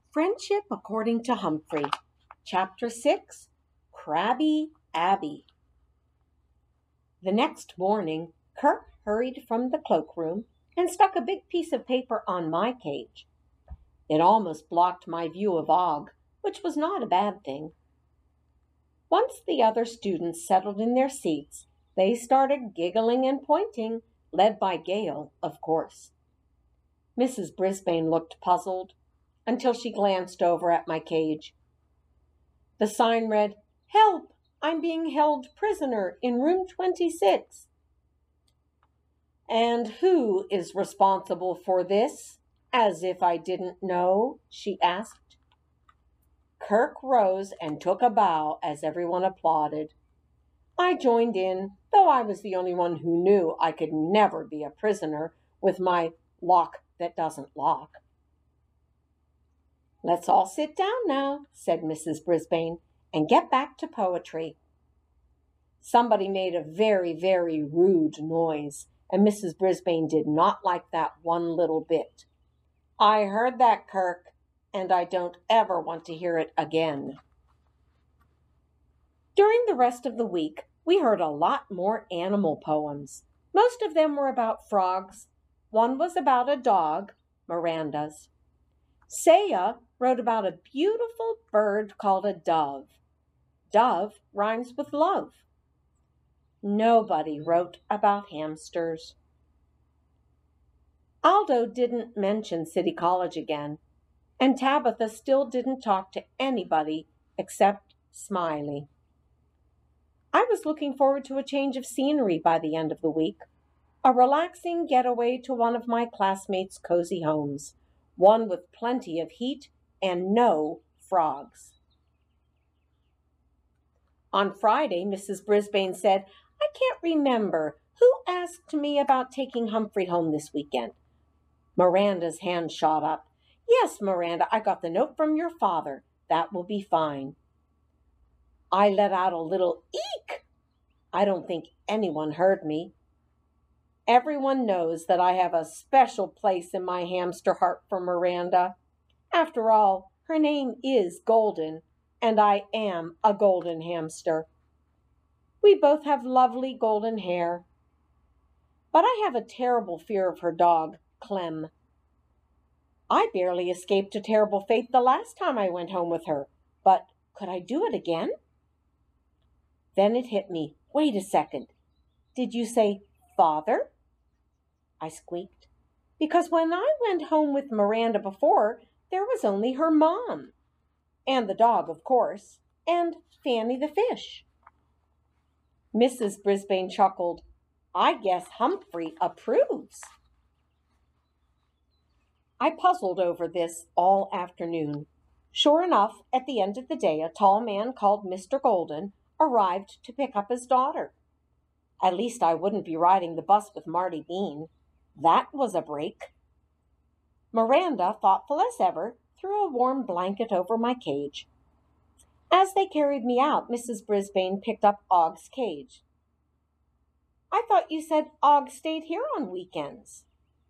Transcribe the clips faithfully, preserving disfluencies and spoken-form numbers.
Friendship According to Humphrey, Chapter six, Crabby Abby. The next morning, Kirk hurried from the cloakroom and stuck a big piece of paper on my cage. It almost blocked my view of Og, which was not a bad thing. Once the other students settled in their seats, they started giggling and pointing, led by Gale, of course. Missus Brisbane looked puzzled until she glanced over at my cage. The sign read, "Help! I'm being held prisoner in room twenty-six. "And who is responsible for this? As if I didn't know," she asked. Kirk rose and took a bow as everyone applauded. I joined in, though I was the only one who knew I could never be a prisoner with my lock that doesn't lock. "Let's all sit down now," said Missus Brisbane, "and get back to poetry." Somebody made a very, very rude noise, and Missus Brisbane did not like that one little bit. "I heard that, Kirk, and I don't ever want to hear it again." During the rest of the week, we heard a lot more animal poems. Most of them were about frogs. One was about a dog, Miranda's. Saya wrote about a beautiful bird called a dove. Dove rhymes with love. Nobody wrote about hamsters. Aldo didn't mention City College again, and Tabitha still didn't talk to anybody except Smiley. I was looking forward to a change of scenery by the end of the week, a relaxing getaway to one of my classmates' cozy homes, one with plenty of heat and no frogs. On Friday, Missus Brisbane said, "I can't remember who asked me about taking Humphrey home this weekend." Miranda's hand shot up. "Yes, Miranda, I got the note from your father. That will be fine." I let out a little eek. I don't think anyone heard me. Everyone knows that I have a special place in my hamster heart for Miranda. After all, her name is Golden, and I am a golden hamster. We both have lovely golden hair. But I have a terrible fear of her dog, Clem. I barely escaped a terrible fate the last time I went home with her, but could I do it again? Then it hit me. Wait a second. Did you say father? I squeaked. Because when I went home with Miranda before, there was only her mom. And the dog, of course. And Fanny the fish. Missus Brisbane chuckled. "I guess Humphrey approves." I puzzled over this all afternoon. Sure enough, at the end of the day, a tall man called Mister Golden arrived to pick up his daughter. At least I wouldn't be riding the bus with Marty Bean. That was a break. Miranda, thoughtful as ever, threw a warm blanket over my cage. As they carried me out, Missus Brisbane picked up Og's cage. "I thought you said Og stayed here on weekends,"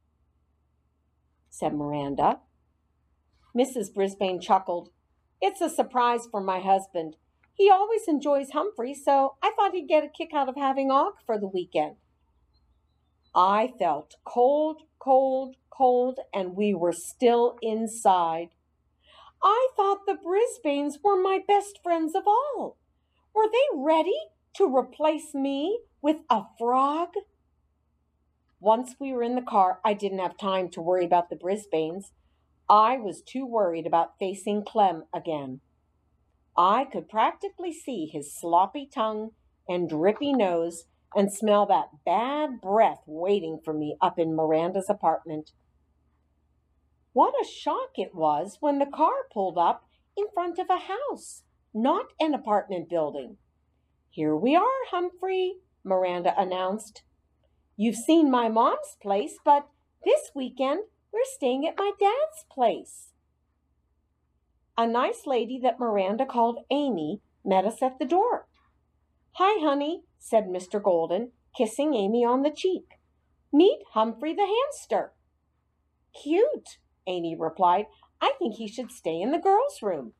said Miranda. Missus Brisbane chuckled. "It's a surprise for my husband. He always enjoys Humphrey, so I thought he'd get a kick out of having Og for the weekend." I felt cold, cold, cold, and we were still inside. I thought the Brisbanes were my best friends of all. Were they ready to replace me with a frog? Once we were in the car, I didn't have time to worry about the Brisbanes. I was too worried about facing Clem again. I could practically see his sloppy tongue and drippy nose and smell that bad breath waiting for me up in Miranda's apartment. What a shock it was when the car pulled up in front of a house, not an apartment building. "Here we are, Humphrey," Miranda announced. "You've seen my mom's place, but this weekend we're staying at my dad's place." A nice lady that Miranda called Amy met us at the door. "Hi, honey," said Mister Golden, kissing Amy on the cheek. "Meet Humphrey the hamster." "Cute," Amy replied. I think he should stay in the girls' room."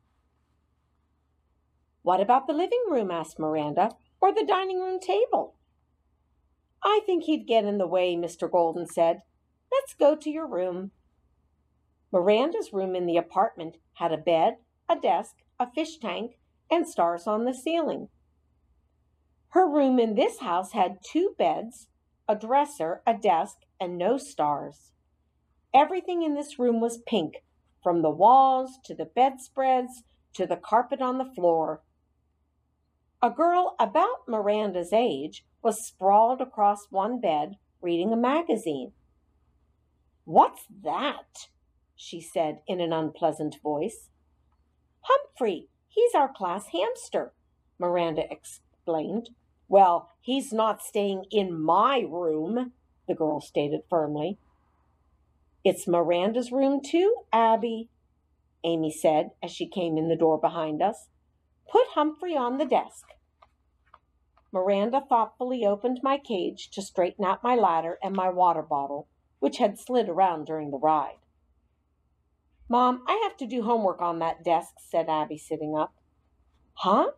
"What about the living room?" asked Miranda. "Or the dining room table?" "I think he'd get in the way," Mister Golden said. "Let's go to your room." Miranda's room in the apartment had a bed, a desk, a fish tank, and stars on the ceiling. Her room in this house had two beds, a dresser, a desk, and no stars. Everything in this room was pink, from the walls to the bedspreads to the carpet on the floor. A girl about Miranda's age was sprawled across one bed, reading a magazine. "What's that?" she said in an unpleasant voice. "Humphrey, he's our class hamster," Miranda explained. "Well, he's not staying in my room," the girl stated firmly. "It's Miranda's room too, Abby," Amy said as she came in the door behind us. "Put Humphrey on the desk." Miranda thoughtfully opened my cage to straighten out my ladder and my water bottle, which had slid around during the ride. "Mom, I have to do homework on that desk," said Abby, sitting up. "Huh?"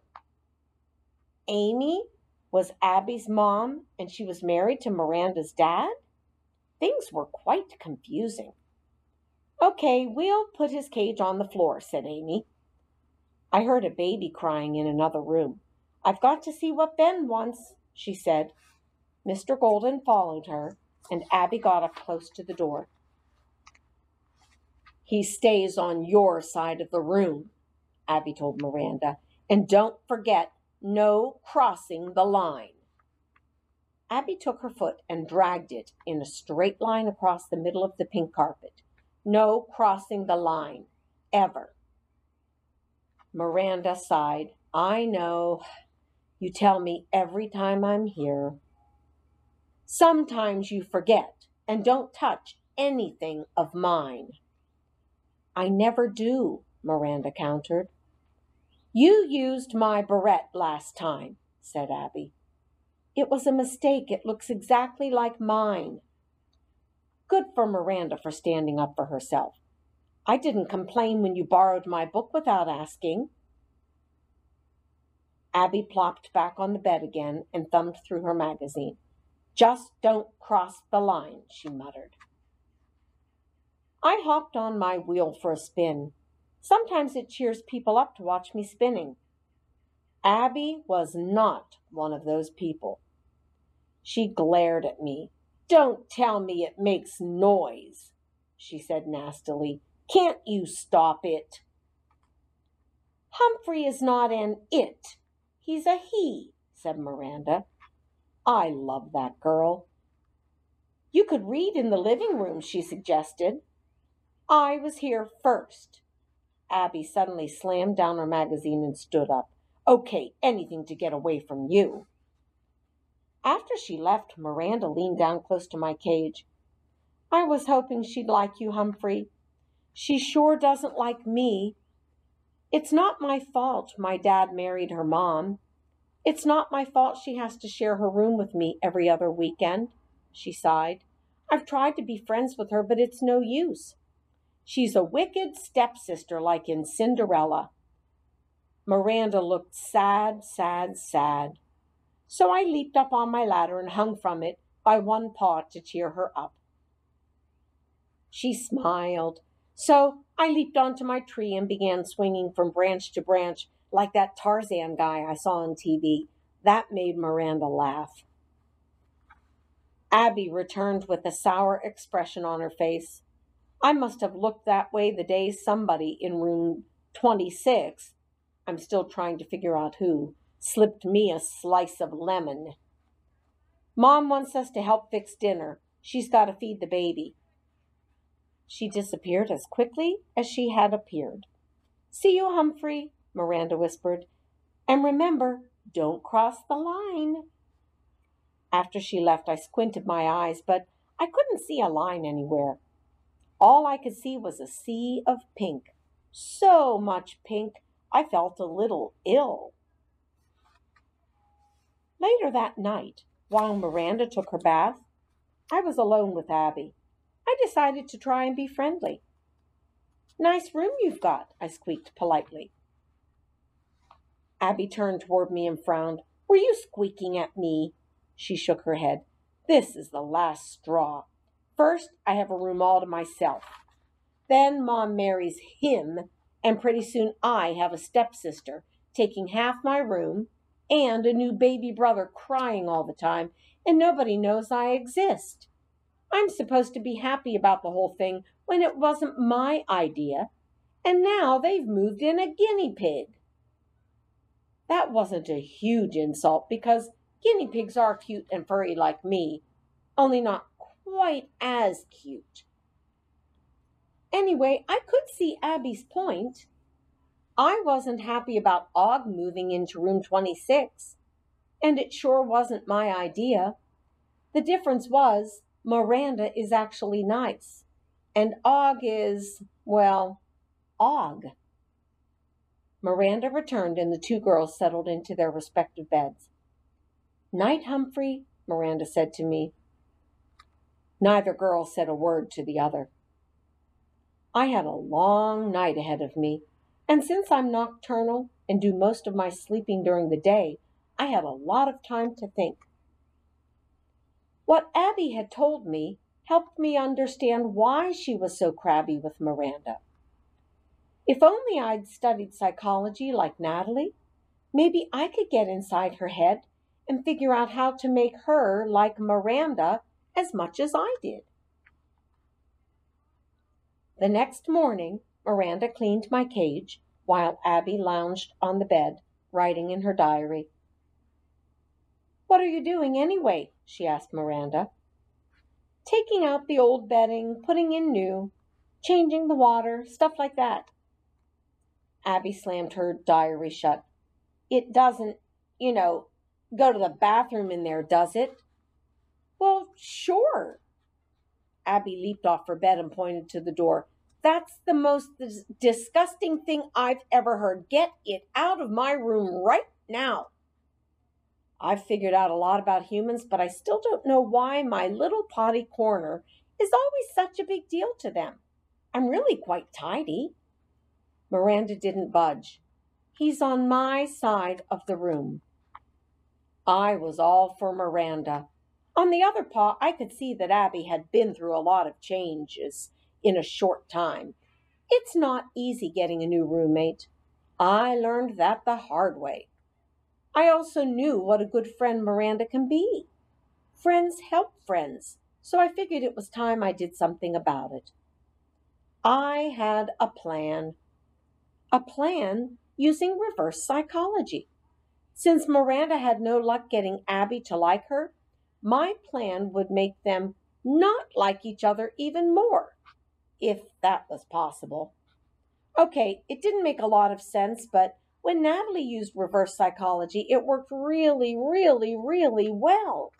Amy was Abby's mom, and she was married to Miranda's dad? Things were quite confusing. "Okay, we'll put his cage on the floor," said Amy. I heard a baby crying in another room. "I've got to see what Ben wants," she said. Mister Golden followed her, and Abby got up close to the door. "He stays on your side of the room," Abby told Miranda. "And don't forget, no crossing the line." Abby took her foot and dragged it in a straight line across the middle of the pink carpet. "No crossing the line. Ever." Miranda sighed. "I know. You tell me every time I'm here." "Sometimes you forget and don't touch anything of mine." "I never do," Miranda countered. "You used my barrette last time," said Abby. "It was a mistake. It looks exactly like mine." Good for Miranda for standing up for herself. "I didn't complain when you borrowed my book without asking." Abby plopped back on the bed again and thumbed through her magazine. "Just don't cross the line," she muttered. I hopped on my wheel for a spin. Sometimes it cheers people up to watch me spinning. Abby was not one of those people. She glared at me. "Don't tell me it makes noise," she said nastily. "Can't you stop it?" "Humphrey is not an it. He's a he," said Miranda. I love that girl. "You could read in the living room," she suggested. "I was here first." Abby suddenly slammed down her magazine and stood up. "Okay, anything to get away from you." After she left, Miranda leaned down close to my cage. "I was hoping she'd like you, Humphrey. She sure doesn't like me. It's not my fault my dad married her mom. It's not my fault she has to share her room with me every other weekend," she sighed. "I've tried to be friends with her, but it's no use. She's a wicked stepsister like in Cinderella." Miranda looked sad, sad, sad. So I leaped up on my ladder and hung from it by one paw to cheer her up. She smiled. So I leaped onto my tree and began swinging from branch to branch like that Tarzan guy I saw on T V. That made Miranda laugh. Abby returned with a sour expression on her face. I must have looked that way the day somebody in room twenty-six, I'm still trying to figure out who, slipped me a slice of lemon. "Mom wants us to help fix dinner. She's got to feed the baby." She disappeared as quickly as she had appeared. "See you, Humphrey," Miranda whispered. "And remember, don't cross the line." After she left, I squinted my eyes, but I couldn't see a line anywhere. All I could see was a sea of pink. So much pink, I felt a little ill. Later that night, while Miranda took her bath, I was alone with Abby. I decided to try and be friendly. Nice room you've got, I squeaked politely. Abby turned toward me and frowned. Were you squeaking at me? She shook her head. This is the last straw. First, I have a room all to myself. Then Mom marries him, and pretty soon I have a stepsister taking half my room and a new baby brother crying all the time, and nobody knows I exist. I'm supposed to be happy about the whole thing when it wasn't my idea, and now they've moved in a guinea pig. That wasn't a huge insult because guinea pigs are cute and furry like me, only not quite as cute. Anyway, I could see Abby's point. I wasn't happy about Og moving into room twenty-six, and it sure wasn't my idea. The difference was Miranda is actually nice, and Og is, well, Og. Miranda returned, and the two girls settled into their respective beds. Night, Humphrey, Miranda said to me. Neither girl said a word to the other. I had a long night ahead of me, and since I'm nocturnal and do most of my sleeping during the day, I had a lot of time to think. What Abby had told me helped me understand why she was so crabby with Miranda. If only I'd studied psychology like Natalie, maybe I could get inside her head and figure out how to make her like Miranda as much as I did. The next morning, Miranda cleaned my cage while Abby lounged on the bed, writing in her diary. What are you doing anyway? She asked Miranda. Taking out the old bedding, putting in new, changing the water, stuff like that. Abby slammed her diary shut. It doesn't, you know, go to the bathroom in there, does it? Well, sure. Abby leaped off her bed and pointed to the door. That's the most dis- disgusting thing I've ever heard. Get it out of my room right now. I've figured out a lot about humans, but I still don't know why my little potty corner is always such a big deal to them. I'm really quite tidy. Miranda didn't budge. He's on my side of the room. I was all for Miranda. On the other paw, I could see that Abby had been through a lot of changes in a short time. It's not easy getting a new roommate. I learned that the hard way. I also knew what a good friend Miranda can be. Friends help friends, so I figured it was time I did something about it. I had a plan. A plan using reverse psychology. Since Miranda had no luck getting Abby to like her, my plan would make them not like each other even more, if that was possible. Okay, it didn't make a lot of sense, but when Natalie used reverse psychology, it worked really, really, really well.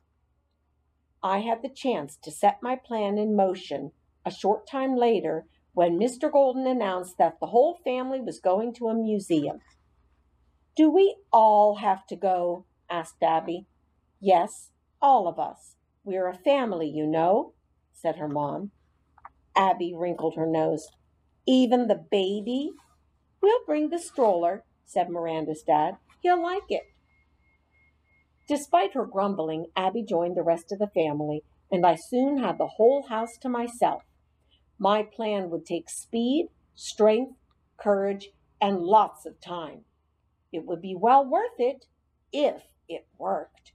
I had the chance to set my plan in motion a short time later when Mister Golden announced that the whole family was going to a museum. Do we all have to go? Asked Abby. Yes, all of us. We're a family, you know, said her mom. Abby wrinkled her nose. Even the baby? We'll bring the stroller, said Miranda's dad. He'll like it. Despite her grumbling, Abby joined the rest of the family, and I soon had the whole house to myself. My plan would take speed, strength, courage, and lots of time. It would be well worth it if it worked.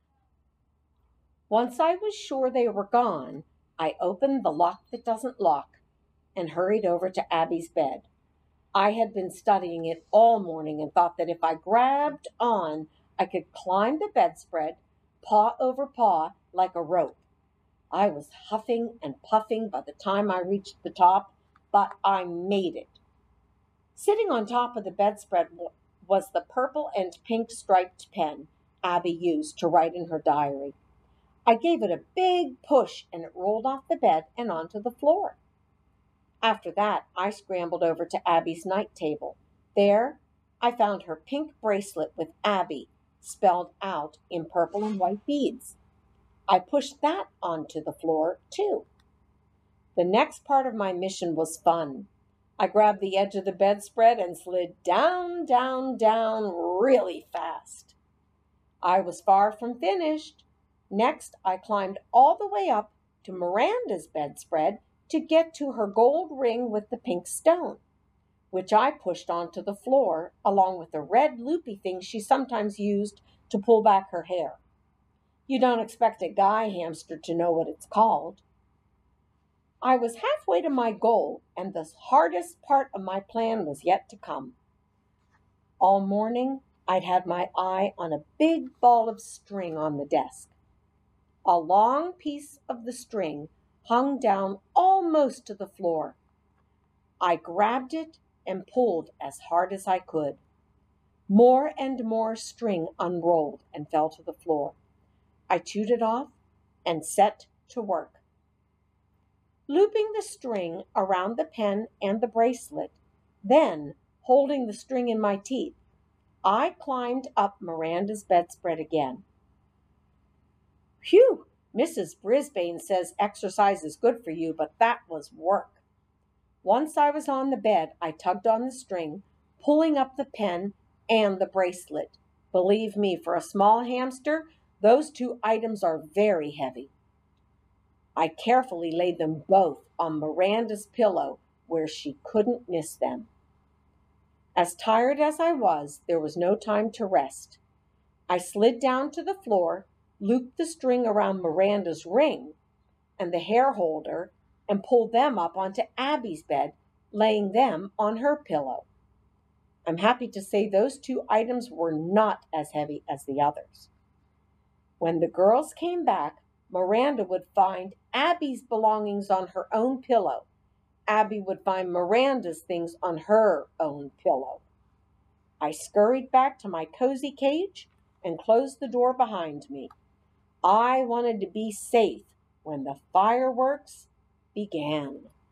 Once I was sure they were gone, I opened the lock that doesn't lock and hurried over to Abby's bed. I had been studying it all morning and thought that if I grabbed on, I could climb the bedspread, paw over paw, like a rope. I was huffing and puffing by the time I reached the top, but I made it. Sitting on top of the bedspread was the purple and pink striped pen Abby used to write in her diary. I gave it a big push and it rolled off the bed and onto the floor. After that, I scrambled over to Abby's night table. There, I found her pink bracelet with Abby spelled out in purple and white beads. I pushed that onto the floor, too. The next part of my mission was fun. I grabbed the edge of the bedspread and slid down, down, down really fast. I was far from finished. Next, I climbed all the way up to Miranda's bedspread to get to her gold ring with the pink stone, which I pushed onto the floor along with the red loopy thing she sometimes used to pull back her hair. You don't expect a guy hamster to know what it's called. I was halfway to my goal, and the hardest part of my plan was yet to come. All morning, I'd had my eye on a big ball of string on the desk. A long piece of the string hung down almost to the floor. I grabbed it and pulled as hard as I could. More and more string unrolled and fell to the floor. I chewed it off and set to work. Looping the string around the pen and the bracelet, then holding the string in my teeth, I climbed up Miranda's bedspread again. Phew! Missus Brisbane says exercise is good for you, but that was work. Once I was on the bed, I tugged on the string, pulling up the pen and the bracelet. Believe me, for a small hamster, those two items are very heavy. I carefully laid them both on Miranda's pillow where she couldn't miss them. As tired as I was, there was no time to rest. I slid down to the floor, looped the string around Miranda's ring and the hair holder, and pulled them up onto Abby's bed, laying them on her pillow. I'm happy to say those two items were not as heavy as the others. When the girls came back, Miranda would find Abby's belongings on her own pillow. Abby would find Miranda's things on her own pillow. I scurried back to my cozy cage and closed the door behind me. I wanted to be safe when the fireworks began.